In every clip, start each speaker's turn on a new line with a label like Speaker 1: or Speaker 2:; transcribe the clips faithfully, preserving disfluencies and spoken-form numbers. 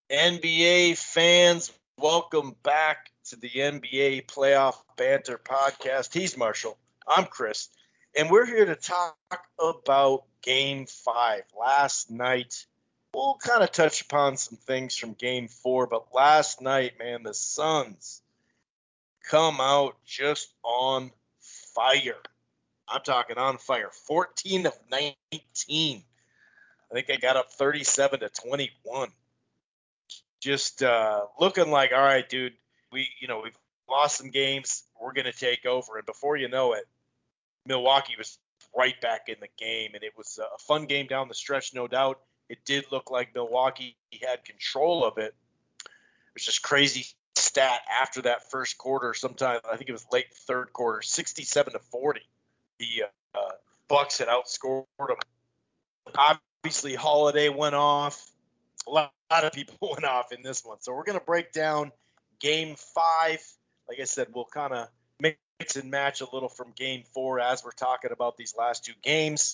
Speaker 1: N B A fans, welcome back to the N B A Playoff Banter Podcast. He's Marshall. I'm Chris. And we're here to talk about Game five. Last night, we'll kind of touch upon some things from Game four, but last night, man, the Suns come out just on fire. I'm talking on fire. fourteen of nineteen. I think they got up thirty-seven to twenty-one. Just uh, looking like, all right, dude, we, you know, we've lost some games. We're going to take over. And before you know it, Milwaukee was right back in the game. And it was a fun game down the stretch, no doubt. It did look like Milwaukee had control of it. It was just crazy stat after that first quarter. Sometime, I think it was late third quarter, sixty-seven to forty. The uh, Bucks had outscored them. Obviously, Holiday went off. A lot of people went off in this one. So we're going to break down Game five. Like I said, we'll kind of mix and match a little from Game four as we're talking about these last two games.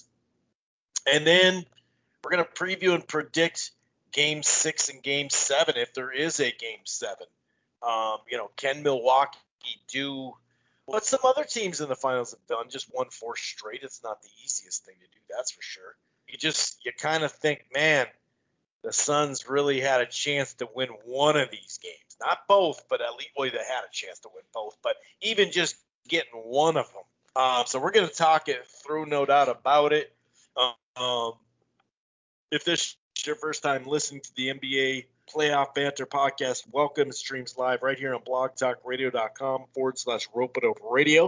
Speaker 1: And then we're going to preview and predict Game six and Game seven if there is a Game seven. Um, you know, can Milwaukee do what some other teams in the finals have done? Just won four straight. It's not the easiest thing to do, that's for sure. You just, you kind of think, man, the Suns really had a chance to win one of these games. Not both, but at least well, they had a chance to win both. But even just getting one of them. Um, so we're going to talk it through, no doubt about it. Um, if this is your first time listening to the N B A Playoff Banter Podcast, welcome. It streams live right here on blogtalkradio.com forward slash Rope-A-Dope Radio.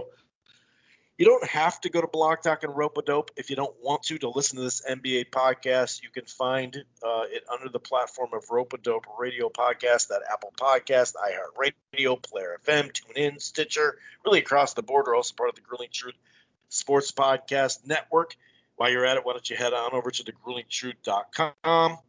Speaker 1: You don't have to go to Blog Talk and Rope-A-Dope if you don't want to to listen to this N B A podcast. You can find uh, it under the platform of Rope-A-Dope Radio Podcast, that Apple Podcast, iHeartRadio, Player F M, TuneIn, Stitcher, really across the board. We're also part of the Grueling Truth Sports Podcast Network. While you're at it, why don't you head on over to the grueling truth dot com. Um,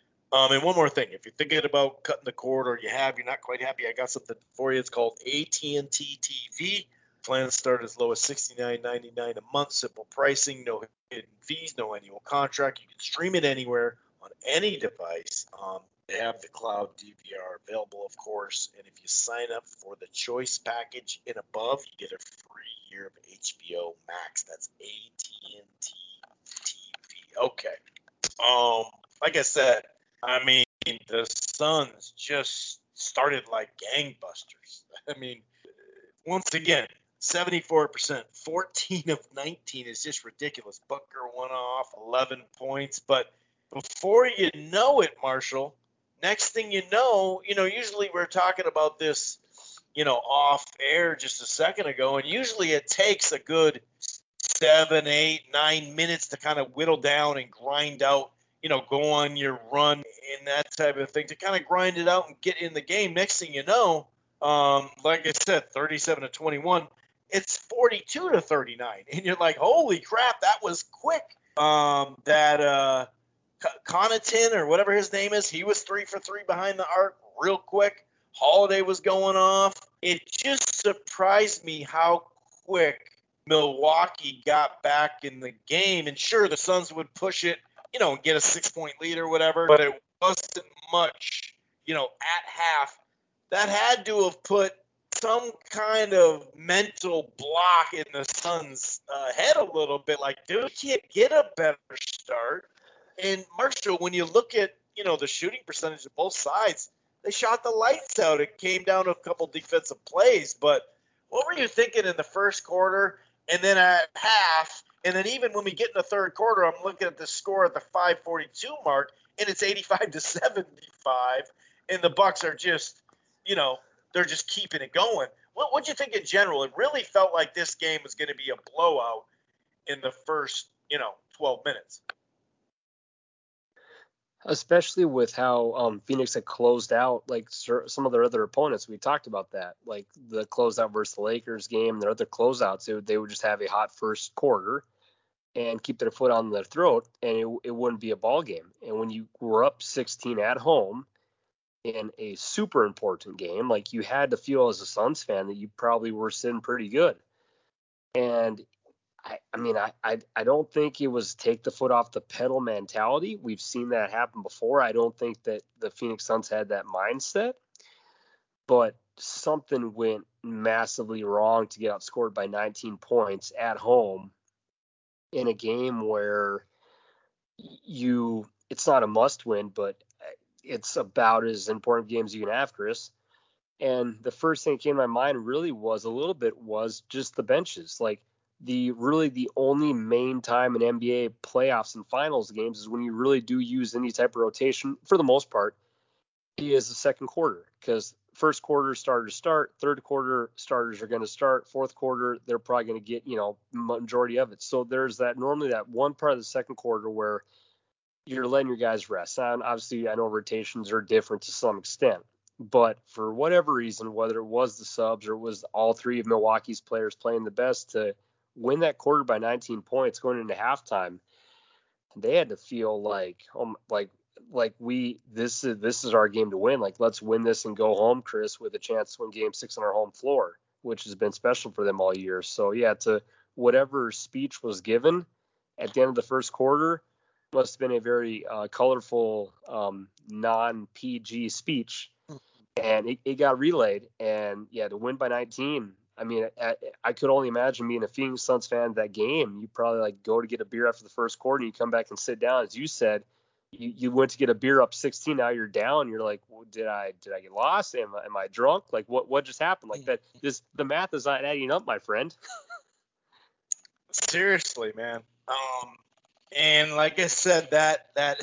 Speaker 1: and one more thing, if you're thinking about cutting the cord or you have, you're not quite happy, I got something for you. It's called A T and T T V. Plans start as low as sixty-nine ninety-nine a month. Simple pricing, no hidden fees, no annual contract. You can stream it anywhere on any device. Um, they have the cloud D V R available, of course. And if you sign up for the choice package and above, you get a free year of H B O Max. That's A T and T T V. Okay. Um, like I said, I mean, the Suns just started like gangbusters. I mean, once again, seventy-four percent, fourteen of nineteen is just ridiculous. Booker went off, eleven points. But before you know it, Marshall, next thing you know, you know, usually we're talking about this, you know, off air just a second ago, and usually it takes a good seven, eight, nine minutes to kind of whittle down and grind out, you know, go on your run and that type of thing to kind of grind it out and get in the game. Next thing you know, um, like I said, thirty-seven to twenty-one. It's forty-two to thirty-nine, and you're like, holy crap, that was quick. Um, that uh, Connaughton or whatever his name is, he was three for three behind the arc real quick. Holiday was going off. It just surprised me how quick Milwaukee got back in the game. And sure, the Suns would push it, you know, and get a six-point lead or whatever, but it wasn't much, you know, at half. That had to have put some kind of mental block in the Suns' uh, head a little bit. Like, dude, you can't get a better start. And Marshall, when you look at, you know, the shooting percentage of both sides, they shot the lights out. It came down to a couple defensive plays. But what were you thinking in the first quarter and then at half? And then even when we get in the third quarter, I'm looking at the score at the five forty-two mark, and it's eighty-five to seventy-five, and the Bucks are just, you know, they're just keeping it going. What what'd you think in general? It really felt like this game was going to be a blowout in the first, you know, twelve minutes.
Speaker 2: Especially with how um, Phoenix had closed out, like some of their other opponents. We talked about that, like the closeout versus the Lakers game, their other closeouts. They would, they would just have a hot first quarter and keep their foot on their throat, and it, it wouldn't be a ball game. And when you were up sixteen at home in a super important game, like you had to feel as a Suns fan that you probably were sitting pretty good. And I, I mean, I, I I don't think it was take the foot off the pedal mentality. We've seen that happen before. I don't think that the Phoenix Suns had that mindset, but something went massively wrong to get outscored by nineteen points at home in a game where you, it's not a must win, but it's about as important a game as you can have, Chris. And the first thing that came to my mind really was a little bit was just the benches. Like, the really the only main time in N B A playoffs and finals games is when you really do use any type of rotation, for the most part, is the second quarter. Because first quarter starters start, third quarter starters are going to start, fourth quarter they're probably going to get, you know, majority of it. So there's that normally that one part of the second quarter where you're letting your guys rest. And obviously, I know rotations are different to some extent. But for whatever reason, whether it was the subs or it was all three of Milwaukee's players playing the best to win that quarter by nineteen points going into halftime, they had to feel like, um, like, like we, this is, this is our game to win. Like, let's win this and go home, Chris, with a chance to win game six on our home floor, which has been special for them all year. So yeah, to whatever speech was given at the end of the first quarter must have been a very uh, colorful, um, non-P G speech. And it, it got relayed. And yeah, to win by nineteen, I mean, I, I could only imagine being a Phoenix Suns fan that game. You probably like go to get a beer after the first quarter and you come back and sit down. As you said, you, you went to get a beer up sixteen. Now you're down. You're like, well, did I did I get lost? Am, am I drunk? Like what what just happened? Like that. This the math is not adding up, my friend.
Speaker 1: Seriously, man. Um, and like I said, that that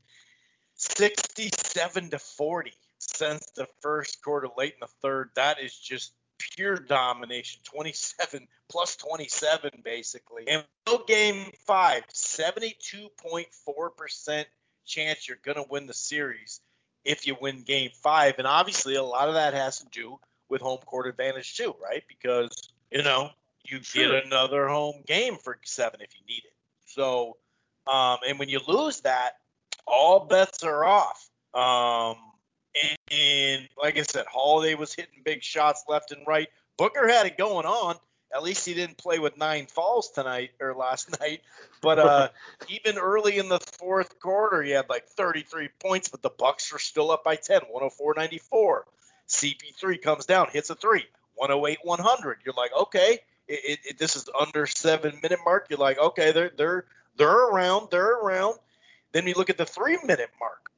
Speaker 1: sixty-seven to forty since the first quarter, late in the third, that is just pure domination. twenty-seven plus twenty-seven, basically. And game five, seventy-two point four percent chance you're going to win the series if you win game five. And obviously, a lot of that has to do with home court advantage too, right? Because, you know, you sure. get another home game for seven if you need it. So, um, and when you lose that, all bets are off. Um, and, and like I said, Holiday was hitting big shots left and right. Booker had it going on. At least he didn't play with nine fouls tonight or last night. But uh, even early in the fourth quarter, he had like thirty-three points, but the Bucks were still up by ten, one oh four ninety-four. C P three comes down, hits a three, one oh eight one hundred. You're like, okay, it, it, it, this is under seven minute mark. You're like, okay, they're they're they're around, they're around. Then you look at the three minute mark,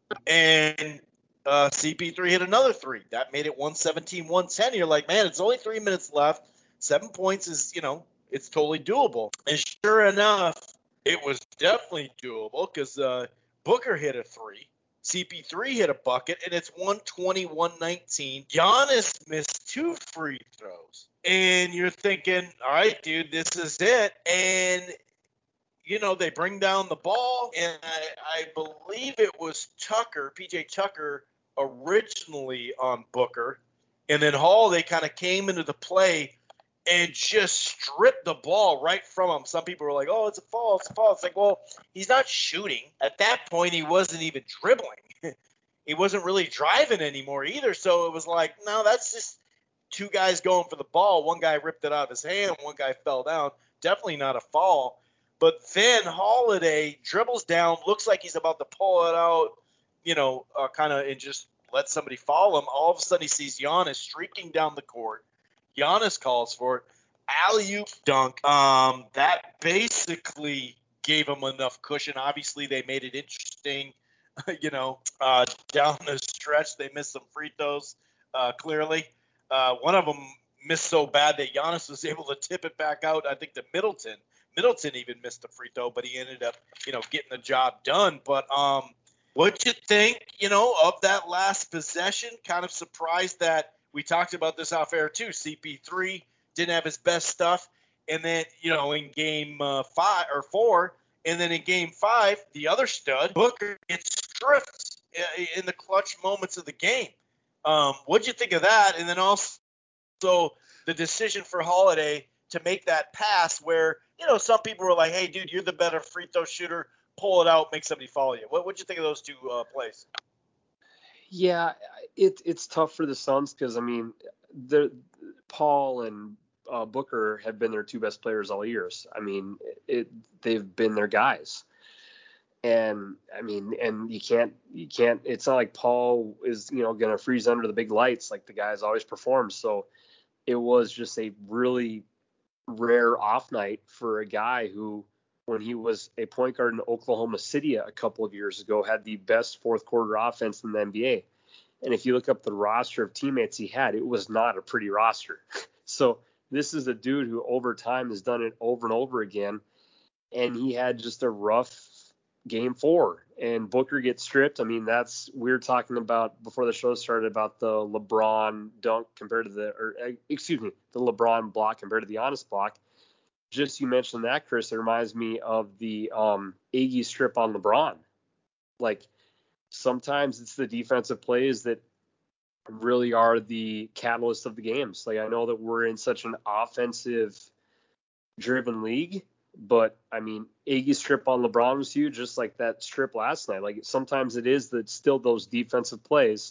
Speaker 1: and uh, C P three hit another three. That made it one seventeen one ten. You're like, man, it's only three minutes left. Seven points is, you know, it's totally doable. And sure enough, it was definitely doable because uh, Booker hit a three. C P three hit a bucket, and it's one twenty one nineteen. Giannis missed two free throws. And you're thinking, all right, dude, this is it. And, you know, they bring down the ball, and I, I believe it was Tucker, P J Tucker, originally on Booker. And then Hall, they kind of came into the play and just stripped the ball right from him. Some people were like, oh, it's a foul, it's a foul. It's like, well, he's not shooting. At that point, he wasn't even dribbling. He wasn't really driving anymore either. So it was like, no, that's just two guys going for the ball. One guy ripped it out of his hand. One guy fell down. Definitely not a foul. But then Holiday dribbles down, looks like he's about to pull it out, you know, uh, kind of and just let somebody follow him. All of a sudden, he sees Giannis streaking down the court. Giannis calls for it. Alley-oop dunk. Um, that basically gave him enough cushion. Obviously, they made it interesting. you know, uh, down the stretch, they missed some free throws, uh, clearly. Uh, one of them missed so bad that Giannis was able to tip it back out, I think, to Middleton. Middleton even missed a free throw, but he ended up, you know, getting the job done. But um, what'd you think, you know, of that last possession? Kind of surprised that we talked about this off air too. C P three didn't have his best stuff, and then you know in game uh, five or four, and then in game five, the other stud Booker gets stripped in the clutch moments of the game. Um, what'd you think of that? And then also the decision for Holiday to make that pass, where you know some people were like, "Hey, dude, you're the better free throw shooter. Pull it out, make somebody follow you." What what'd you think of those two uh, plays?
Speaker 2: Yeah, it, it's tough for the Suns because, I mean, they're, Paul and uh, Booker have been their two best players all years. I mean, it, they've been their guys. And I mean, and you can't, you can't, it's not like Paul is, you know, going to freeze under the big lights like the guys always perform. So it was just a really rare off night for a guy who, when he was a point guard in Oklahoma City a couple of years ago, had the best fourth quarter offense in the N B A. And if you look up the roster of teammates he had, it was not a pretty roster. So this is a dude who over time has done it over and over again. And he had just a rough game four, and Booker gets stripped. I mean, that's, we were talking about before the show started about the LeBron dunk compared to the, or excuse me, the LeBron block compared to the Giannis block. Just you mentioned that, Chris, it reminds me of the um, Iggy strip on LeBron. Like, sometimes it's the defensive plays that really are the catalyst of the games. Like, I know that we're in such an offensive driven league, but I mean, Iggy's strip on LeBron was huge, just like that strip last night. Like, sometimes it is that still those defensive plays,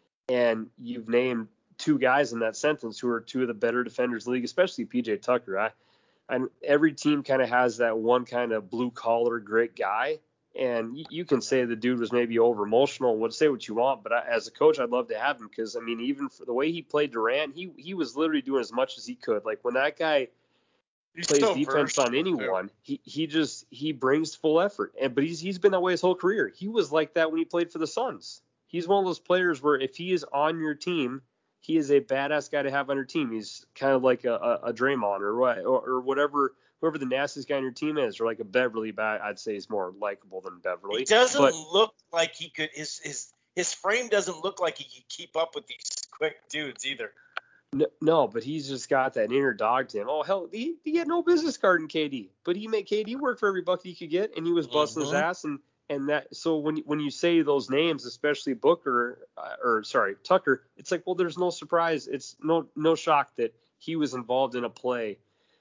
Speaker 2: and you've named two guys in that sentence who are two of the better defenders in the league, especially P J Tucker. I, and every team kind of has that one kind of blue collar grit guy. And you, you can say the dude was maybe over emotional, would say what you want, but I, as a coach, I'd love to have him, because I mean, even for the way he played Durant, he he was literally doing as much as he could. Like, when that guy He's plays so defense on anyone, he he just he brings full effort. And but he's he's been that way his whole career. He was like that when he played for the Suns. He's one of those players where if he is on your team, he is a badass guy to have on your team. He's kind of like a, a, a Draymond or what or, or whatever, whoever the nastiest guy on your team is, or like a Beverly. But I'd say he's more likable than Beverly.
Speaker 1: He doesn't
Speaker 2: but,
Speaker 1: look like he could. His his his frame doesn't look like he could keep up with these quick dudes either.
Speaker 2: No, no, but he's just got that inner dog to him. Oh, hell, he, he had no business guarding K D, but he made K D work for every buck he could get, and he was busting mm-hmm. his ass. And, and that, so when when you say those names, especially Booker, uh, or sorry, Tucker, it's like, well, there's no surprise. It's no no shock that he was involved in a play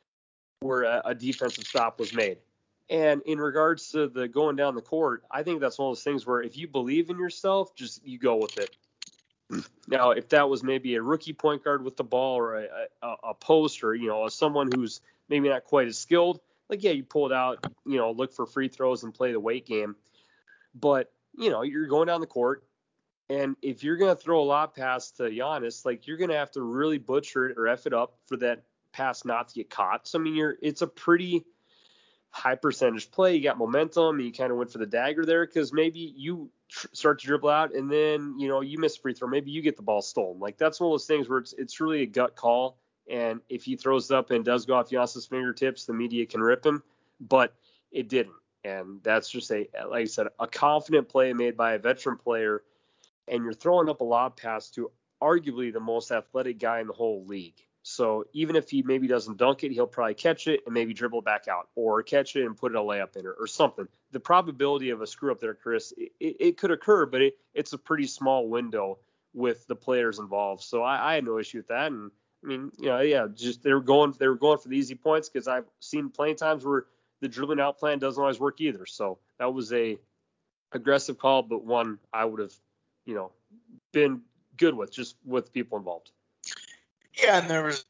Speaker 2: where a, a defensive stop was made. And in regards to the going down the court, I think that's one of those things where if you believe in yourself, just you go with it. Now, if that was maybe a rookie point guard with the ball, or a, a, a post, or, you know, someone who's maybe not quite as skilled, like, yeah, you pull it out, you know, look for free throws and play the weight game. But, you know, you're going down the court, and if you're going to throw a lob pass to Giannis, like, you're going to have to really butcher it or F it up for that pass not to get caught. So, I mean, you're it's a pretty high percentage play. You got momentum, and you kind of went for the dagger there, because maybe you tr- start to dribble out, and then, you know, you miss a free throw. Maybe you get the ball stolen. Like, that's one of those things where it's it's really a gut call. And if he throws it up and does go off Giannis' fingertips, the media can rip him. But it didn't. And that's just a, like I said, a confident play made by a veteran player. And you're throwing up a lob pass to arguably the most athletic guy in the whole league. So even if he maybe doesn't dunk it, he'll probably catch it and maybe dribble it back out, or catch it and put a layup in, or, or something. The probability of a screw up there, Chris, it, it could occur, but it, it's a pretty small window with the players involved. So I, I had no issue with that. And I mean, you know, yeah, just they were going they were going for the easy points, because I've seen plenty of times where the dribbling out plan doesn't always work either. So that was a aggressive call, but one I would have, you know, been good with, just with people involved.
Speaker 1: Yeah, and there was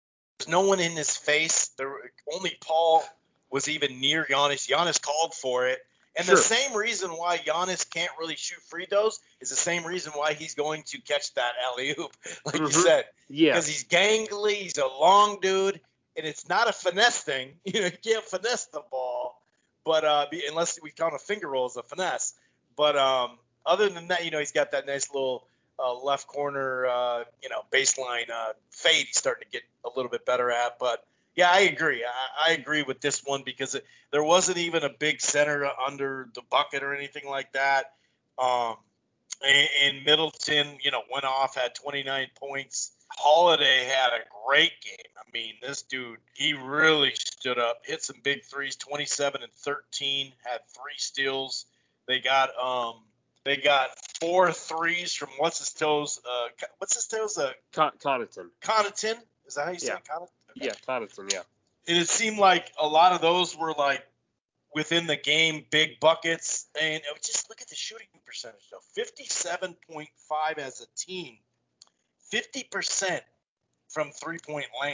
Speaker 1: no one in his face. There only Paul was even near Giannis. Giannis called for it. And sure. The same reason why Giannis can't really shoot free throws is the same reason why he's going to catch that alley-oop, like mm-hmm. you said.
Speaker 2: Yeah.
Speaker 1: Because he's gangly, he's a long dude, and it's not a finesse thing. You know, you can't finesse the ball, but uh, unless we count a finger roll as a finesse. But um, other than that, you know, he's got that nice little uh, left corner, uh, you know, baseline uh, fade he's starting to get a little bit better at. But, yeah, I agree. I, I agree with this one, because it, there wasn't even a big center under the bucket or anything like that. Um, and, and Middleton, you know, went off, had twenty-nine points. Holiday had a great game. I mean, this dude, he really stood up, hit some big threes, twenty-seven and thirteen, had three steals. They got um, they got four threes from what's his toes? Uh, what's his toes? Uh,
Speaker 2: Con- Connaughton.
Speaker 1: Connaughton. Is that how you say
Speaker 2: yeah.
Speaker 1: it? Connaughton? Okay.
Speaker 2: Yeah, Connaughton. Yeah.
Speaker 1: And it seemed like a lot of those were like within the game, big buckets. And just look at the shooting percentage, though. fifty-seven point five as a team. fifty percent from three-point land.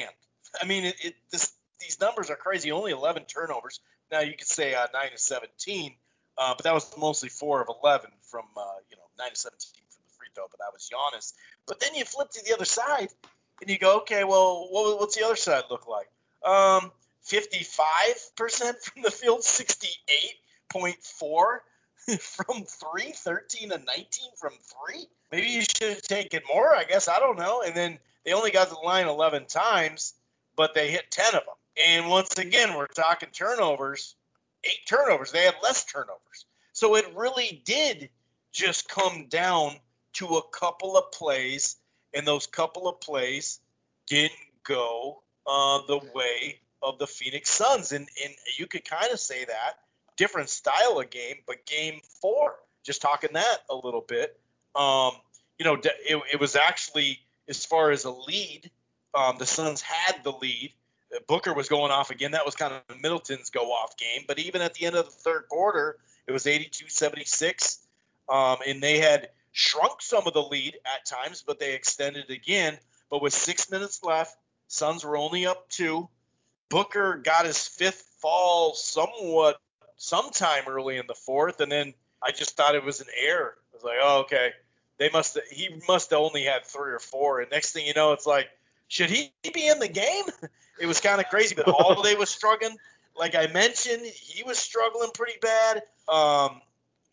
Speaker 1: I mean, it, it this these numbers are crazy. Only eleven turnovers. Now you could say uh, nine to seventeen, uh, but that was mostly four of eleven from uh, you know nine to seventeen from the free throw. But that was Giannis. But then you flip to the other side and you go, okay, well, what, what's the other side look like? Um, fifty-five percent from the field, sixty-eight point four from three, thirteen and nineteen from three. Maybe you should have taken more, I guess. I don't know. And then they only got to the line eleven times, but they hit ten of them. And once again, we're talking turnovers, eight turnovers. They had less turnovers. So it really did just come down to a couple of plays, and those couple of plays didn't go uh, the way of the Phoenix Suns. And, and you could kind of say that. Different style of game, but game four, just talking that a little bit, um, you know, it, it was actually, as far as a lead, um, the Suns had the lead. Booker was going off again. That was kind of Middleton's go-off game. But even at the end of the third quarter, it was eighty-two seventy-six, um, and they had shrunk some of the lead at times, but they extended again. But with six minutes left, Suns were only up two. Booker got his fifth fall somewhat sometime early in the fourth, and then I just thought it was an error. I was like, oh, okay. They must he must have only had three or four. And next thing you know, it's like, should he be in the game? It was kind of crazy, but Holiday was struggling. Like I mentioned, he was struggling pretty bad. Um,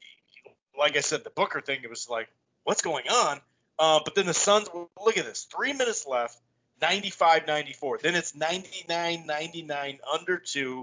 Speaker 1: like I said, the Booker thing, it was like, what's going on? Uh, but then the Suns, look at this, three minutes left, ninety-five ninety-four. Then it's ninety-nine ninety-nine under two.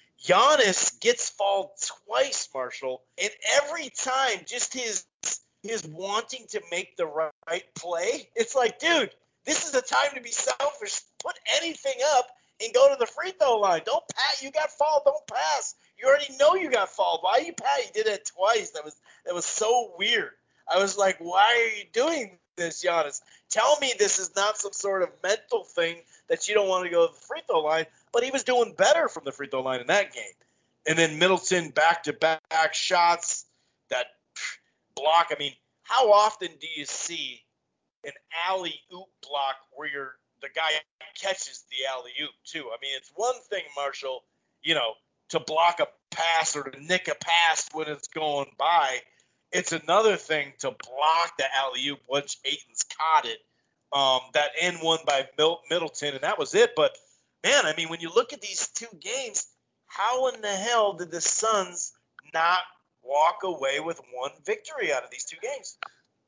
Speaker 1: Giannis gets fouled twice, Marshall, and every time just his his wanting to make the right play, it's like, dude, this is the time to be selfish. Put anything up and go to the free throw line. Don't pass. You got fouled. Don't pass. You already know you got fouled. Why you pass? You did it twice. That was that was so weird. I was like, why are you doing this, Giannis? Tell me this is not some sort of mental thing that you don't want to go to the free throw line. But he was doing better from the free throw line in that game. And then Middleton back-to-back shots, that block. I mean, how often do you see an alley-oop block where you're, the guy catches the alley-oop too? I mean, it's one thing, Marshall, you know, to block a pass or to nick a pass when it's going by. It's another thing to block the alley-oop once Ayton's caught it. Um, that end one by Middleton, and that was it. But, man, I mean, when you look at these two games, how in the hell did the Suns not walk away with one victory out of these two games?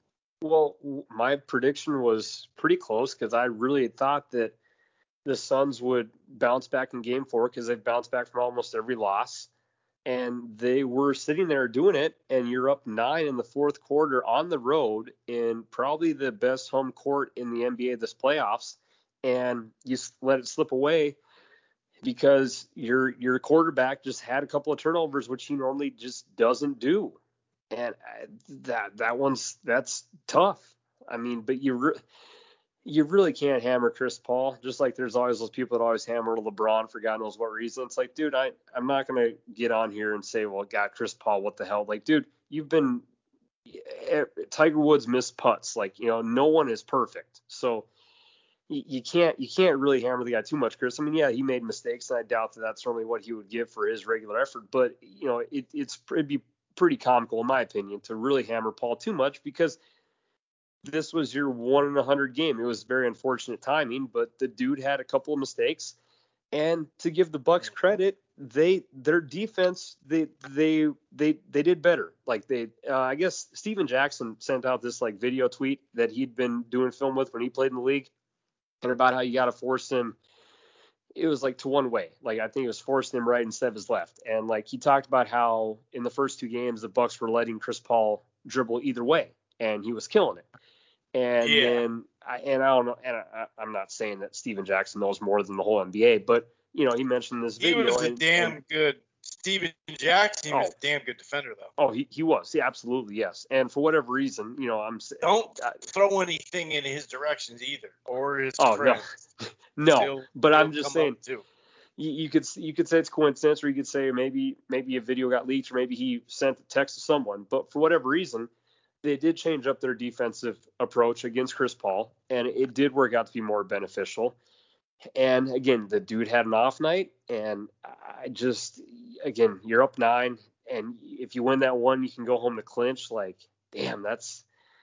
Speaker 2: Well, my prediction was pretty close because I really thought that the Suns would bounce back in game four because they've bounced back from almost every loss. And they were sitting there doing it, and you're up nine in the fourth quarter on the road in probably the best home court in the N B A this playoffs, and you let it slip away because your your quarterback just had a couple of turnovers, which he normally just doesn't do. And that that one's that's tough. I mean, but you re- you really can't hammer Chris Paul. Just like there's always those people that always hammer LeBron for God knows what reason. It's like, dude, I I'm not gonna get on here and say, well, God, Chris Paul, what the hell? Like, dude, you've been Tiger Woods missed putts. Like, you know, no one is perfect. So you, you can't you can't really hammer the guy too much, Chris. I mean, yeah, he made mistakes, and I doubt that that's normally what he would give for his regular effort. But you know, it, it's it'd be pretty comical, in my opinion, to really hammer Paul too much because this was your one in a hundred game. It was very unfortunate timing, but the dude had a couple of mistakes. And to give the Bucks credit, they their defense they they they they did better. Like they, uh, I guess Steven Jackson sent out this like video tweet that he'd been doing film with when he played in the league, and about how you got to force him. It was like to one way. Like I think it was forcing him right instead of his left. And like he talked about how in the first two games the Bucks were letting Chris Paul dribble either way, and he was killing it. And yeah. then, I, and I don't know, and I, I'm not saying that Steven Jackson knows more than the whole N B A, but you know, he mentioned this video.
Speaker 1: He was a
Speaker 2: and,
Speaker 1: damn
Speaker 2: and,
Speaker 1: good Steven Jackson. He
Speaker 2: oh,
Speaker 1: was a damn good defender, though.
Speaker 2: Oh, he, he was, yeah, absolutely, yes. And for whatever reason, you know, I'm
Speaker 1: don't
Speaker 2: I,
Speaker 1: throw anything in his directions either, or his
Speaker 2: oh,
Speaker 1: friends.
Speaker 2: No, no,
Speaker 1: He'll,
Speaker 2: but
Speaker 1: he'll
Speaker 2: I'm just saying. You, you could you could say it's coincidence, or you could say maybe maybe a video got leaked, or maybe he sent a text to someone. But for whatever reason, they did change up their defensive approach against Chris Paul, and it did work out to be more beneficial. And again, the dude had an off night, and I just, again, you're up nine, and if you win that one, you can go home to clinch. Like, damn, that's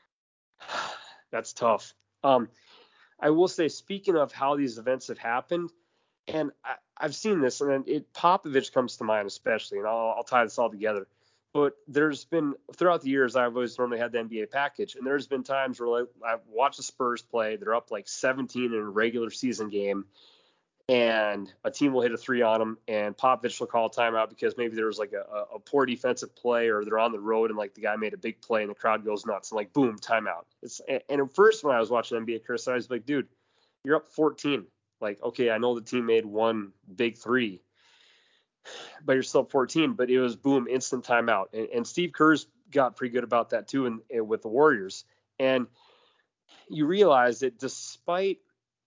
Speaker 2: that's tough. Um, I will say, speaking of how these events have happened, and I, I've seen this, and it Popovich comes to mind especially, and I'll, I'll tie this all together. But there's been, throughout the years, I've always normally had the N B A package, and there's been times where like, I've watched the Spurs play. They're up like seventeen in a regular season game, and a team will hit a three on them, and Popovich will call a timeout because maybe there was like a, a poor defensive play, or they're on the road and like the guy made a big play and the crowd goes nuts, and like, boom, timeout. It's, and at first when I was watching N B A, Chris, I was like, dude, you're up fourteen. Like, okay, I know the team made one big three, but you're still fourteen. But it was boom, instant timeout. And, and Steve Kerr's got pretty good about that too, and with the Warriors. And you realize that despite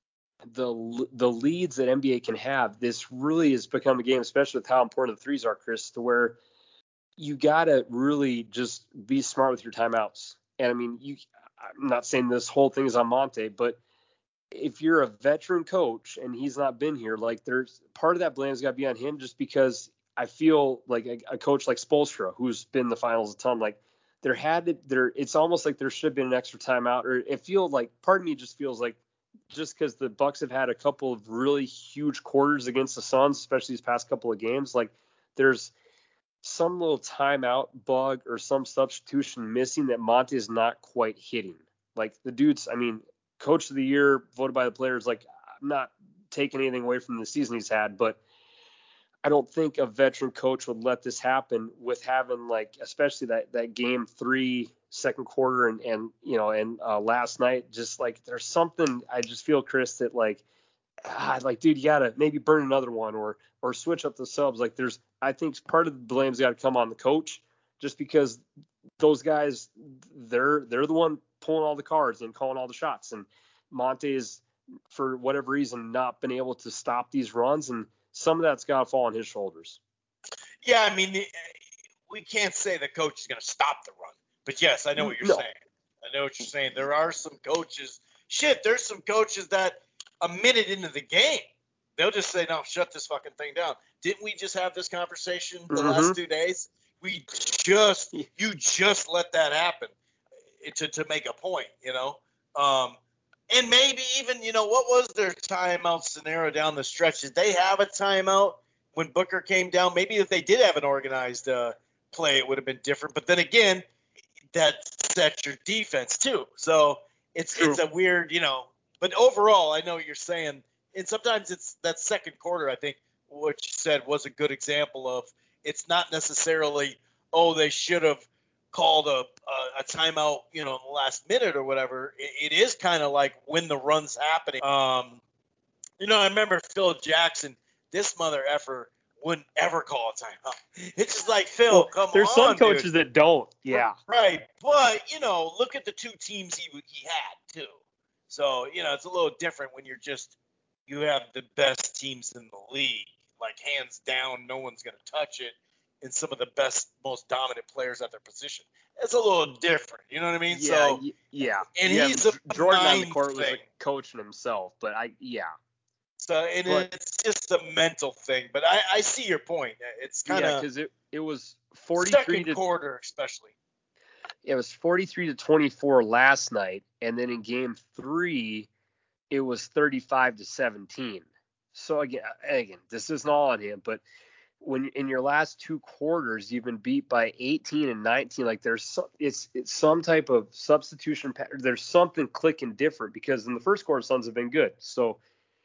Speaker 2: the the leads that N B A can have, this really has become a game, especially with how important the threes are, Chris, to where you gotta really just be smart with your timeouts. And I mean, you, I'm not saying this whole thing is on Monte, but if you're a veteran coach and he's not been here, like there's part of that blame has got to be on him, just because I feel like a, a coach like Spoelstra, who's been in the finals a ton, like there had to, there, it's almost like there should have been an extra timeout, or it feels like, part of me just feels like just because the Bucks have had a couple of really huge quarters against the Suns, especially these past couple of games, like there's some little timeout bug or some substitution missing that Monte is not quite hitting. Like the dude's, I mean, coach of the year voted by the players. Like, I'm not taking anything away from the season he's had, but I don't think a veteran coach would let this happen with having, like, especially that, that game three second quarter and, and, you know, and uh, last night, just like there's something, I just feel, Chris, that like, ah, like, dude, you gotta maybe burn another one or, or switch up the subs. Like there's, I think part of the blame's got to come on the coach, just because those guys, they're, they're the one pulling all the cards and calling all the shots. And Monte is, for whatever reason, not been able to stop these runs. And some of that's got to fall on his shoulders.
Speaker 1: Yeah, I mean, we can't say the coach is going to stop the run. But, yes, I know what you're
Speaker 2: no.
Speaker 1: saying. I know what you're saying. There are some coaches. Shit, there's some coaches that a minute into the game, they'll just say, no, shut this fucking thing down. Didn't we just have this conversation the mm-hmm. last two days? We just – you just let that happen to, to make a point, you know. Um, and maybe even, you know, what was their timeout scenario down the stretch? Did they have a timeout when Booker came down? Maybe if they did have an organized uh, play, it would have been different. But then again, that sets your defense too. So it's True. it's a weird, you know. But overall, I know what you're saying. And sometimes it's that second quarter, I think, what you said was a good example of it's not necessarily, oh, they should have called a, a, a timeout, you know, in the last minute or whatever. It, it is kind of like when the run's happening. Um, you know, I remember Phil Jackson, this mother effer wouldn't ever call a timeout. It's just like, Phil, well, come
Speaker 2: there's
Speaker 1: on,
Speaker 2: There's some coaches
Speaker 1: dude.
Speaker 2: that don't. Yeah.
Speaker 1: Right. But, you know, look at the two teams he he had, too. So, you know, it's a little different when you're just, you have the best teams in the league. Like, hands down, no one's going to touch it. And some of the best, most dominant players at their position. It's a little different. You know what I mean?
Speaker 2: Yeah,
Speaker 1: so
Speaker 2: y- yeah.
Speaker 1: And
Speaker 2: yeah,
Speaker 1: he's a
Speaker 2: Jordan on the court
Speaker 1: thing.
Speaker 2: was a coach himself, but I, yeah.
Speaker 1: So and
Speaker 2: but,
Speaker 1: it's just a mental thing. But I, I see your point. It's kind of
Speaker 2: yeah, because it it was forty-three
Speaker 1: second
Speaker 2: to
Speaker 1: quarter, especially.
Speaker 2: It was forty-three to twenty-four last night, and then in game three, it was thirty-five to seventeen. So again, again, this isn't all on him, but when in your last two quarters you've been beat by eighteen and nineteen, like there's some, it's it's some type of substitution pattern. There's something clicking different, because in the first quarter Suns have been good. So,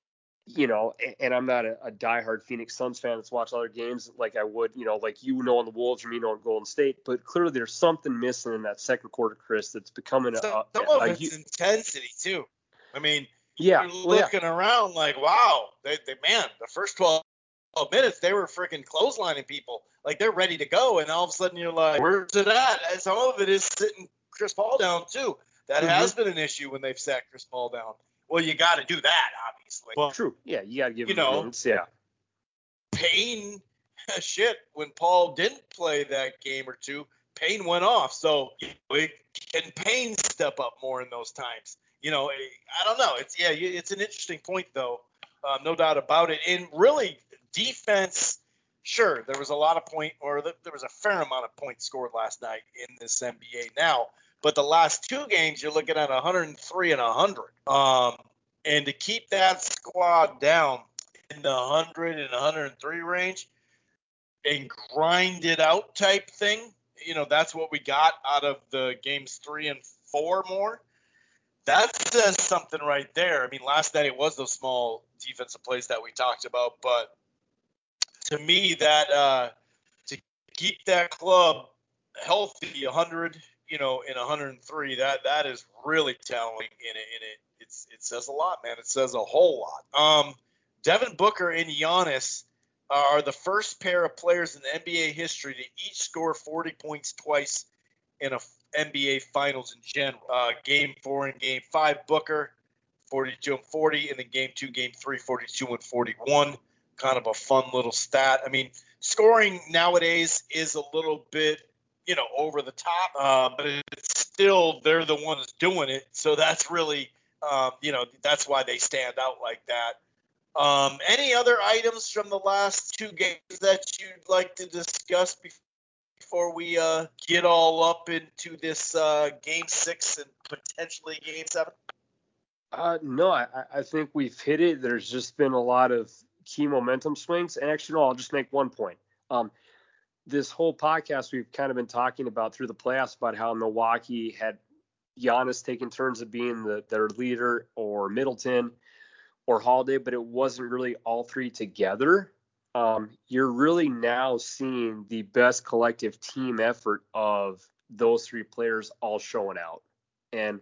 Speaker 2: you know, and I'm not a, a diehard Phoenix Suns fan that's watched other games like I would, you know, like you know on the Wolves or me know on Golden State, but clearly there's something missing in that second quarter, Chris, that's becoming a,
Speaker 1: some,
Speaker 2: a,
Speaker 1: some
Speaker 2: a,
Speaker 1: of
Speaker 2: a,
Speaker 1: it's a, intensity too. I mean,
Speaker 2: yeah,
Speaker 1: you're
Speaker 2: well,
Speaker 1: looking
Speaker 2: yeah.
Speaker 1: around like, wow, they, they man, the first twelve minutes they were freaking clotheslining people, like they're ready to go, and all of a sudden you're like, where's it at? And some of it is sitting Chris Paul down too. That mm-hmm. has been an issue when they've sat Chris Paul down. Well, you got to do that, obviously.
Speaker 2: Well, true. Yeah, you got to give
Speaker 1: you
Speaker 2: him
Speaker 1: know,
Speaker 2: minutes. Yeah.
Speaker 1: Payne, shit, when Paul didn't play that game or two, Payne went off. So can Payne step up more in those times? You know, I don't know. It's yeah, it's an interesting point though. um, no doubt about it. And really, defense, sure, there was a lot of point, or the, there was a fair amount of points scored last night in this N B A now. But the last two games, you're looking at one hundred three and one hundred. Um, and to keep that squad down in the one hundred and one hundred three range and grind it out type thing, you know, that's what we got out of the games three and four more. That says something right there. I mean, last night it was those small defensive plays that we talked about, but to me, that uh, to keep that club healthy, one hundred, you know, in one hundred three, that that is really telling in it. In it, it's it says a lot, man. It says a whole lot. Um, Devin Booker and Giannis are the first pair of players in N B A history to each score forty points twice in a N B A Finals in general. Uh, game four and game five, Booker, forty-two and forty, and then game two, game three, forty-two and forty-one. Kind of a fun little stat. I mean, scoring nowadays is a little bit, you know, over the top, uh, but it's still, they're the ones doing it. So that's really, um, you know, that's why they stand out like that. Um, any other items from the last two games that you'd like to discuss before? Before we uh, get all up into this uh, game six and potentially game seven?
Speaker 2: Uh, no, I, I think we've hit it. There's just been a lot of key momentum swings. And actually, no, I'll just make one point. Um, this whole podcast, we've kind of been talking about through the playoffs about how Milwaukee had Giannis taking turns of being the, their leader, or Middleton or Holiday, but it wasn't really all three together. Um, you're really now seeing the best collective team effort of those three players all showing out. And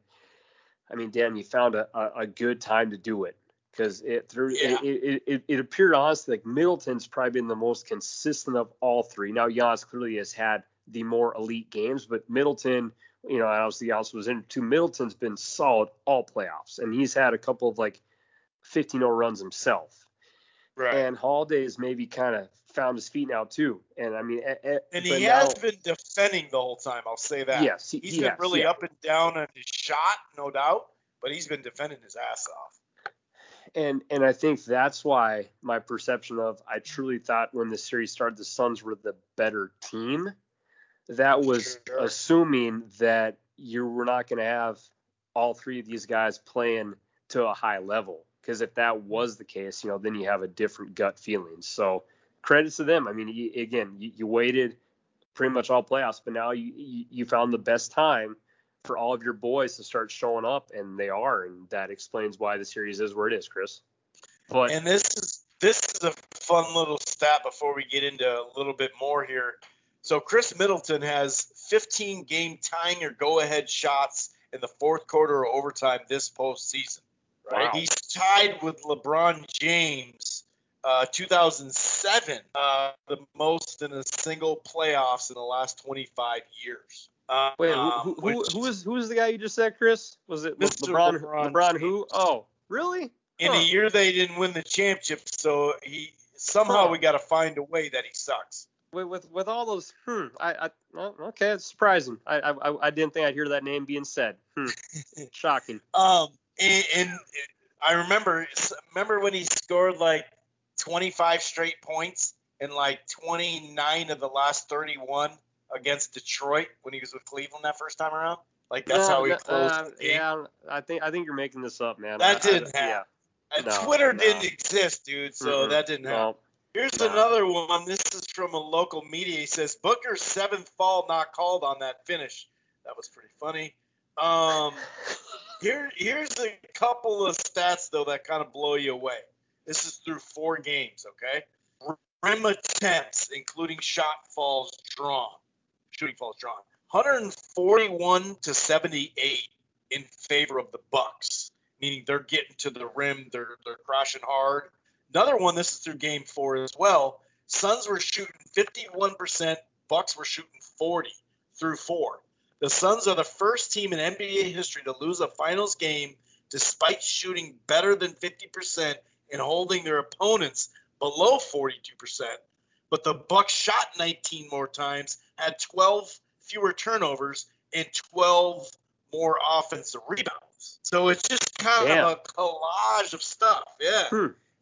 Speaker 2: I mean, Dan, you found a, a, a good time to do it, because it through
Speaker 1: yeah.
Speaker 2: it, it, it, it appeared honestly like Middleton's probably been the most consistent of all three. Now, Giannis clearly has had the more elite games, but Middleton, you know, obviously also was in two. Middleton's been solid all playoffs, and he's had a couple of like fifteen oh runs himself.
Speaker 1: Right.
Speaker 2: And Holiday has maybe kind of found his feet now too. And I mean, eh,
Speaker 1: and he
Speaker 2: now,
Speaker 1: has been defending the whole time. I'll say that.
Speaker 2: Yes, he,
Speaker 1: he's
Speaker 2: he
Speaker 1: been
Speaker 2: has,
Speaker 1: really
Speaker 2: yeah.
Speaker 1: up and down on his shot, no doubt, but he's been defending his ass off.
Speaker 2: And and I think that's why my perception of I truly thought when the series started, the Suns were the better team. That was
Speaker 1: sure.
Speaker 2: assuming that you were not going to have all three of these guys playing to a high level. Because if that was the case, you know, then you have a different gut feeling. So credit to them. I mean, you, again, you, you waited pretty much all playoffs, but now you, you you found the best time for all of your boys to start showing up, and they are, and that explains why the series is where it is, Chris. But
Speaker 1: and this is this is a fun little stat before we get into a little bit more here. So Chris Middleton has fifteen game tying or go-ahead shots in the fourth quarter or overtime this postseason. Right?
Speaker 2: Wow.
Speaker 1: He's tied with LeBron James, uh, two thousand seven, uh, the most in a single playoffs in the last twenty-five years. Um,
Speaker 2: Wait, who who, who, who is who is the guy you just said, Chris? Was it
Speaker 1: Mister
Speaker 2: LeBron?
Speaker 1: LeBron,
Speaker 2: LeBron who? Oh, really?
Speaker 1: In
Speaker 2: huh.
Speaker 1: a year they didn't win the championship, so he somehow
Speaker 2: huh.
Speaker 1: we got to find a way that he sucks.
Speaker 2: With with, with all those, hmm, I, I well, okay, it's surprising. I, I I didn't think I'd hear that name being said. Hmm. Shocking.
Speaker 1: Um. And, and I remember, remember when he scored like twenty-five straight points and like twenty-nine of the last thirty-one against Detroit when he was with Cleveland that first time around? Like that's
Speaker 2: no,
Speaker 1: how he
Speaker 2: no,
Speaker 1: closed
Speaker 2: uh,
Speaker 1: the game.
Speaker 2: Yeah, I think I think you're making this up, man.
Speaker 1: That
Speaker 2: I,
Speaker 1: didn't
Speaker 2: I,
Speaker 1: happen.
Speaker 2: Yeah.
Speaker 1: Uh,
Speaker 2: No,
Speaker 1: Twitter
Speaker 2: no.
Speaker 1: didn't exist, dude, so
Speaker 2: Mm-mm.
Speaker 1: that didn't happen.
Speaker 2: No.
Speaker 1: Here's
Speaker 2: No.
Speaker 1: another one. This is from a local media. He says, Booker's seventh fall not called on that finish. That was pretty funny. Um, here, here's a couple of stats, though, that kind of blow you away. This is through four games, okay? Rim attempts, including shot falls drawn, shooting falls drawn. one forty-one to seventy-eight in favor of the Bucks, meaning they're getting to the rim, they're they're crashing hard. Another one, this is through game four as well. Suns were shooting fifty-one percent, Bucks were shooting forty through four. The Suns are the first team in N B A history to lose a finals game despite shooting better than fifty percent and holding their opponents below forty-two percent. But the Bucks shot nineteen more times, had twelve fewer turnovers, and twelve more offensive rebounds. So it's just kind
Speaker 2: Damn.
Speaker 1: of a collage of stuff. Yeah.
Speaker 2: Hmm.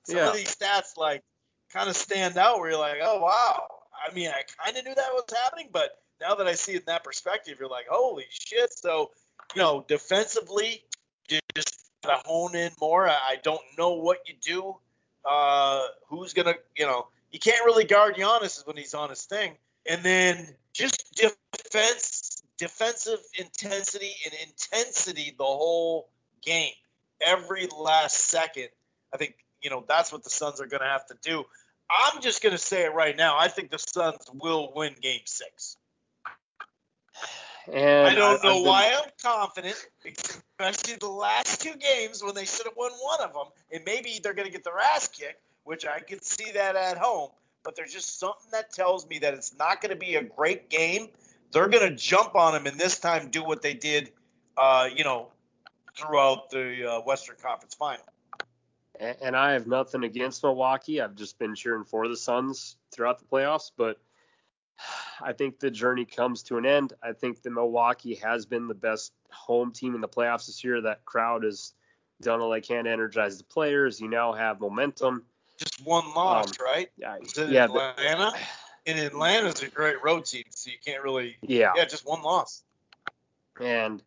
Speaker 1: some
Speaker 2: yeah.
Speaker 1: of these stats like kind of stand out where you're like, oh wow. I mean, I kind of knew that was happening, but now that I see it in that perspective, you're like, holy shit. So, you know, defensively, just gotta hone in more. I don't know what you do. Uh, who's gonna, you know, you can't really guard Giannis when he's on his thing. And then just defense, defensive intensity and intensity the whole game, every last second. I think, you know, that's what the Suns are going to have to do. I'm just going to say it right now. I think the Suns will win Game Six.
Speaker 2: And
Speaker 1: I don't
Speaker 2: I,
Speaker 1: know
Speaker 2: been,
Speaker 1: why I'm confident, especially the last two games when they should have won one of them, and maybe they're going to get their ass kicked, which I could see that at home. But there's just something that tells me that it's not going to be a great game. They're going to jump on them and this time do what they did, uh, you know, throughout the uh, Western Conference Final.
Speaker 2: And I have nothing against Milwaukee. I've just been cheering for the Suns throughout the playoffs, but I think the journey comes to an end. I think that Milwaukee has been the best home team in the playoffs this year. That crowd has done all they can to energize the players. You now have momentum.
Speaker 1: Just one loss, um, right?
Speaker 2: Yeah,
Speaker 1: Is it
Speaker 2: yeah,
Speaker 1: Atlanta? The, and Atlanta's a great road team, so you can't really.
Speaker 2: Yeah.
Speaker 1: Yeah, just one loss.
Speaker 2: And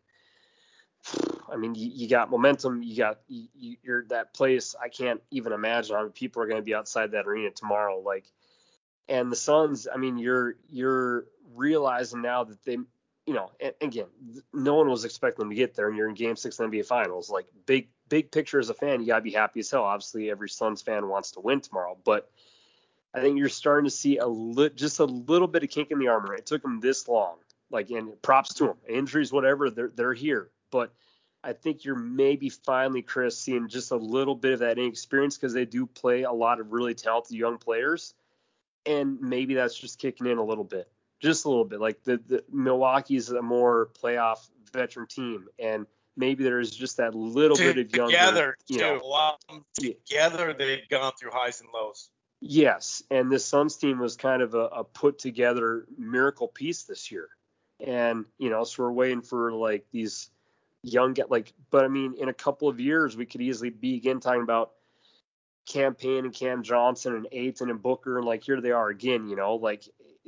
Speaker 2: I mean, you, you got momentum. You got you, you're that place. I can't even imagine how many people are going to be outside that arena tomorrow. Like, and the Suns. I mean, you're you're realizing now that they, you know, and again, no one was expecting them to get there, and you're in Game Six of the N B A Finals. Like, big big picture as a fan, you gotta be happy as hell. Obviously, every Suns fan wants to win tomorrow, but I think you're starting to see a li- just a little bit of kink in the armor. It took them this long. Like, and props to them. Injuries, whatever, they're they're here, but I think you're maybe finally, Chris, seeing just a little bit of that inexperience because they do play a lot of really talented young players, and maybe that's just kicking in a little bit, just a little bit. Like the, the Milwaukee's a more playoff veteran team, and maybe there's just that little
Speaker 1: together,
Speaker 2: bit of younger.
Speaker 1: Together,
Speaker 2: you
Speaker 1: too.
Speaker 2: know,
Speaker 1: A lot of them together, they've gone through highs and lows.
Speaker 2: Yes, and this Suns team was kind of a, a put together miracle piece this year, and you know, so we're waiting for like these young get like, but I mean, in a couple of years, we could easily be again talking about Cam Payne and Cam Johnson and Ayton and Booker, and like here they are again. You know, like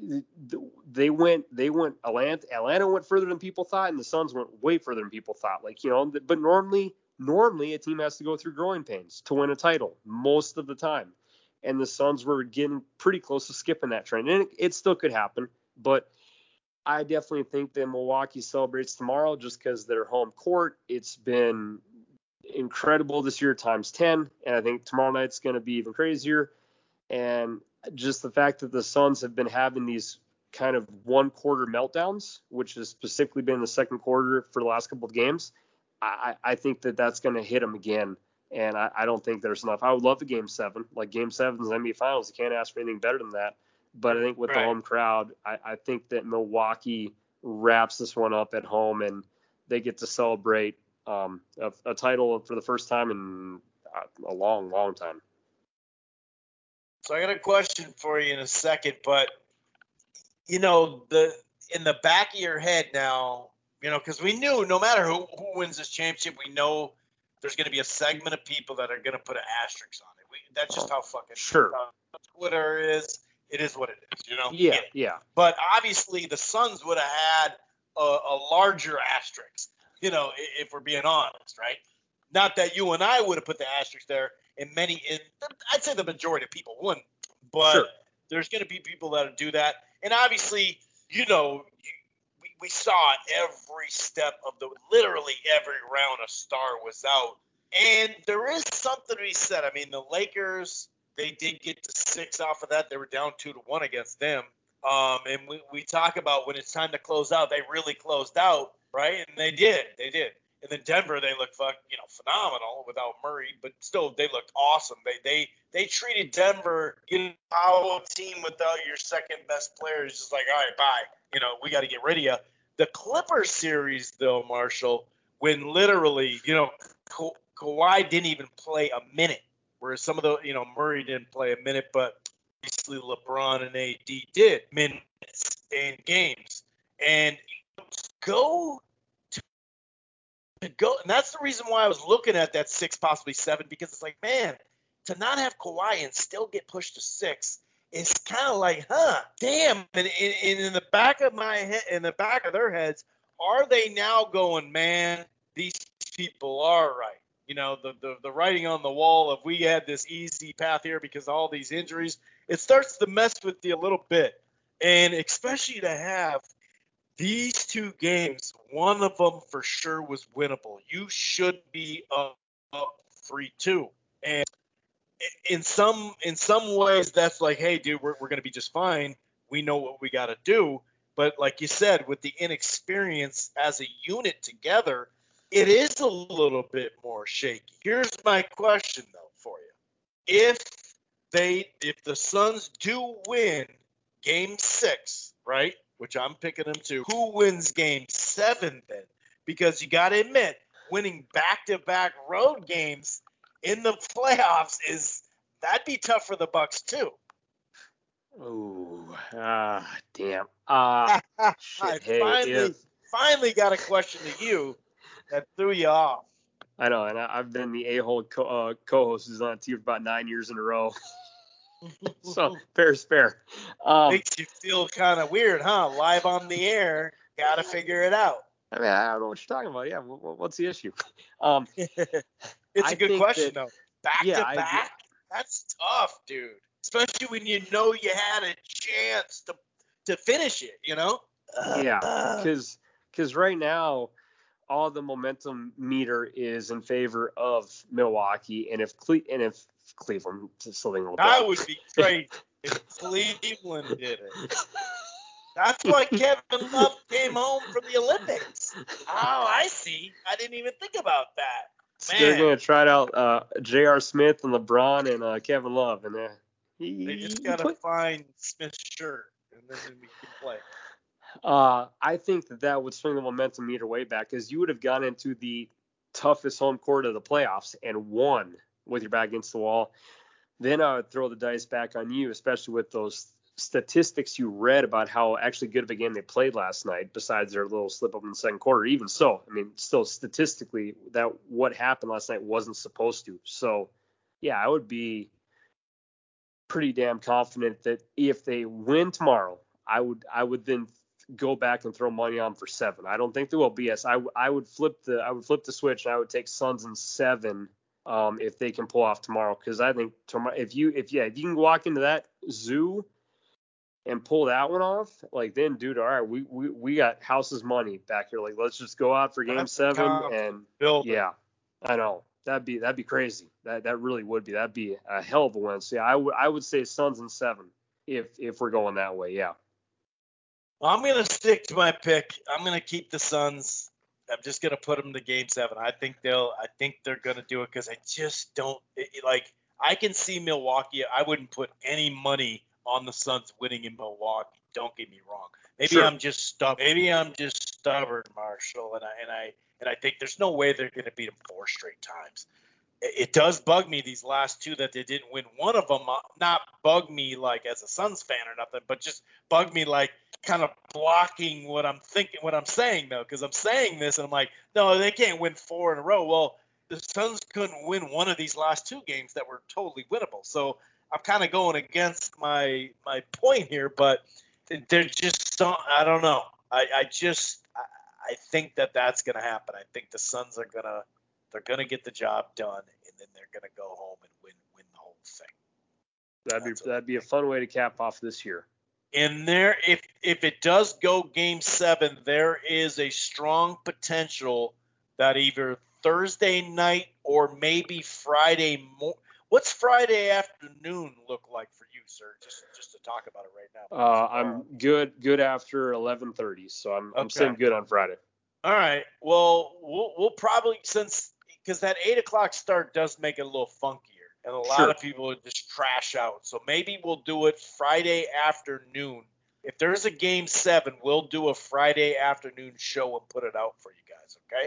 Speaker 2: they went, they went. Atlanta, Atlanta went further than people thought, and the Suns went way further than people thought. Like, you know, but normally, normally a team has to go through growing pains to win a title most of the time, and the Suns were getting pretty close to skipping that train, and it, it still could happen, but I definitely think that Milwaukee celebrates tomorrow just because their home court. It's been incredible this year times ten, and I think tomorrow night's going to be even crazier. And just the fact that the Suns have been having these kind of one quarter meltdowns, which has specifically been the second quarter for the last couple of games, I, I think that that's going to hit them again. And I, I don't think there's enough. I would love a game seven, like game seven in the N B A Finals. You can't ask for anything better than that. But I think with right. the home crowd, I, I think that Milwaukee wraps this one up at home, and they get to celebrate um, a, a title for the first time in a long, long time.
Speaker 1: So I got a question for you in a second, but you know, the in the back of your head now, you know, because we knew no matter who, who wins this championship, we know there's going to be a segment of people that are going to put an asterisk on it. We, that's just how fucking
Speaker 2: sure
Speaker 1: uh, Twitter is. It is what it is, you know?
Speaker 2: Yeah, yeah.
Speaker 1: yeah. But obviously the Suns would have had a, a larger asterisk, you know, if we're being honest, right? Not that you and I would have put the asterisk there, and many, in, I'd say the majority of people wouldn't, but
Speaker 2: sure.
Speaker 1: there's going to be people that do that. And obviously, you know, you, we, we saw it every step of the, literally every round a star was out. And there is something to be said. I mean, the Lakers, they did get to six off of that. They were down two to one against them. Um, and we, we talk about when it's time to close out, they really closed out, right? And they did. They did. And then Denver, they looked, fuck, you know, phenomenal without Murray, but still they looked awesome. They they they treated Denver, you know, how a team without your second best player is just like, all right, bye. You know, we got to get rid of you. The Clippers series, though, Marshall, when literally, you know, Ka- Kawhi didn't even play a minute. Whereas some of the, you know, Murray didn't play a minute, but obviously LeBron and A D did minutes in games. And go to, to go, and that's the reason why I was looking at that six, possibly seven, because it's like, man, to not have Kawhi and still get pushed to six is kind of like, huh, damn. And in, in the back of my head, in the back of their heads, are they now going, man, these people are right? You know, the, the, the writing on the wall of we had this easy path here because of all these injuries, it starts to mess with you a little bit. And especially to have these two games, one of them for sure was winnable. You should be up, up three two. And in some in some ways, that's like, hey, dude, we're, we're going to be just fine. We know what we got to do. But like you said, with the inexperience as a unit together, it is a little bit more shaky. Here's my question, though, for you. If they, if the Suns do win Game Six, right, which I'm picking them to, who wins Game Seven then? Because you got to admit, winning back-to-back road games in the playoffs is that'd be tough for the Bucks too.
Speaker 2: Oh, ah, damn. Uh, shit.
Speaker 1: I
Speaker 2: Hey,
Speaker 1: finally,
Speaker 2: if,
Speaker 1: finally got a question to you that threw you off.
Speaker 2: I know, and I, I've been the a-hole co- uh, co-host who's on the team for about nine years in a row. So fair is fair. Um,
Speaker 1: Makes you feel kind of weird, huh? Live on the air, got to figure it out.
Speaker 2: I mean, I don't know what you're talking about. Yeah, what, what's the issue? Um,
Speaker 1: it's
Speaker 2: I
Speaker 1: a good
Speaker 2: think
Speaker 1: question,
Speaker 2: that,
Speaker 1: though. Back
Speaker 2: yeah,
Speaker 1: to
Speaker 2: I
Speaker 1: back, that's tough, dude. Especially when you know you had a chance to to finish it, you know?
Speaker 2: Yeah,
Speaker 1: Uh,
Speaker 2: because because right now all the momentum meter is in favor of Milwaukee, and if Cle- and if Cleveland still thinking about
Speaker 1: that would be crazy if Cleveland did it. That's why Kevin Love came home from the Olympics. Oh, I see. I didn't even think about that. Man,
Speaker 2: they're gonna try it out. Uh, J R. Smith and LeBron and uh, Kevin Love, and uh, he,
Speaker 1: they just
Speaker 2: he
Speaker 1: got to
Speaker 2: put-
Speaker 1: find Smith's shirt, and then we can play.
Speaker 2: Uh, I think that that would swing the momentum meter way back, because you would have gone into the toughest home court of the playoffs and won with your back against the wall. Then I would throw the dice back on you, especially with those statistics you read about how actually good of a game they played last night, besides their little slip up in the second quarter. Even so, I mean, still statistically, that what happened last night wasn't supposed to. So, yeah, I would be pretty damn confident that if they win tomorrow, I would I would then go back and throw money on for seven. I don't think they will. B S. I I would flip the I would flip the switch, and I would take Suns in seven um, if they can pull off tomorrow. Because I think tomorrow, if you if yeah if you can walk into that zoo and pull that one off, like, then, dude, all right, we we, we got house's money back here. Like, let's just go out for game
Speaker 1: That's
Speaker 2: seven
Speaker 1: tough.
Speaker 2: and
Speaker 1: Build it.
Speaker 2: yeah, I know. That'd be that'd be crazy. That that really would be. That'd be a hell of a win. So yeah, I would I would say Suns in seven if if we're going that way. Yeah.
Speaker 1: Well, I'm going to stick to my pick. I'm going to keep the Suns. I'm just going to put them to game seven. I think they'll. I think they're going to do it because I just don't it, like. I can see Milwaukee. I wouldn't put any money on the Suns winning in Milwaukee. Don't get me wrong. Maybe
Speaker 2: Sure.
Speaker 1: I'm just stubborn. Maybe I'm just stubborn, Marshall, and I and I and I think there's no way they're going to beat them four straight times. It, it does bug me these last two that they didn't win. One of them, uh, not bug me like as a Suns fan or nothing, but just bug me like kind of blocking what I'm thinking, what I'm saying though, because I'm saying this and I'm like, no, they can't win four in a row. Well, the Suns couldn't win one of these last two games that were totally winnable. So I'm kind of going against my my point here, but they're just don't. I don't know. I, I just I, I think that that's going to happen. I think the Suns are gonna they're gonna get the job done, and then they're gonna go home and win win the whole thing.
Speaker 2: That'd
Speaker 1: That's
Speaker 2: be
Speaker 1: what
Speaker 2: that'd
Speaker 1: I
Speaker 2: be a
Speaker 1: think.
Speaker 2: fun way to cap off this year.
Speaker 1: In there, if if it does go game seven, there is a strong potential that either Thursday night or maybe Friday mo- What's Friday afternoon look like for you, sir? Just just to talk about it right now.
Speaker 2: Uh, I'm good good after eleven thirty, so I'm I'm
Speaker 1: Okay.
Speaker 2: staying good on Friday.
Speaker 1: All right. Well, we'll we'll probably, since because that eight o'clock start does make it a little funkier, and a lot
Speaker 2: Sure.
Speaker 1: of people would just crash out. So maybe we'll do it Friday afternoon. If there's a game seven, we'll do a Friday afternoon show and put it out for you guys. Okay.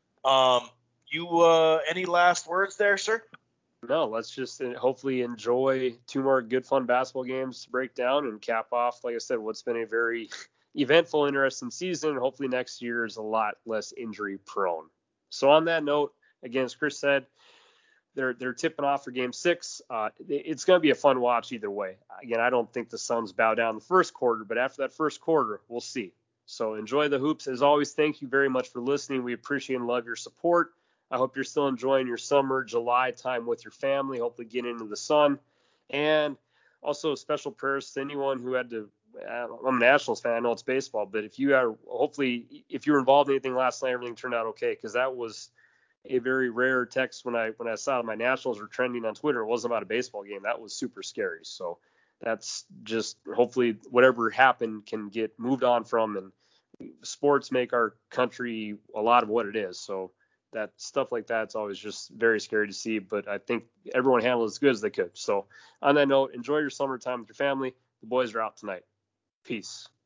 Speaker 1: Um. You uh, any last words there, sir?
Speaker 2: No, let's just uh, hopefully enjoy two more good, fun basketball games to break down and cap off, like I said, what's been a very eventful, interesting season. Hopefully next year is a lot less injury prone. So on that note, again, as Chris said, they're they're tipping off for Game Six. Uh, it's going to be a fun watch either way. Again, I don't think the Suns bow down the first quarter, but after that first quarter, we'll see. So enjoy the hoops. As always, thank you very much for listening. We appreciate and love your support. I hope you're still enjoying your summer, July time with your family. Hopefully get into the sun. And also special prayers to anyone who had to, I'm a Nationals fan. I know it's baseball, but if you are, hopefully if you were involved in anything last night, everything turned out okay. Cause that was a very rare text when I, when I saw my Nationals were trending on Twitter. It wasn't about a baseball game. That was super scary. So that's just hopefully whatever happened can get moved on from, and sports make our country a lot of what it is. So that stuff like that's always just very scary to see, but I think everyone handled it as good as they could. So on that note, enjoy your summertime with your family. The boys are out tonight. Peace.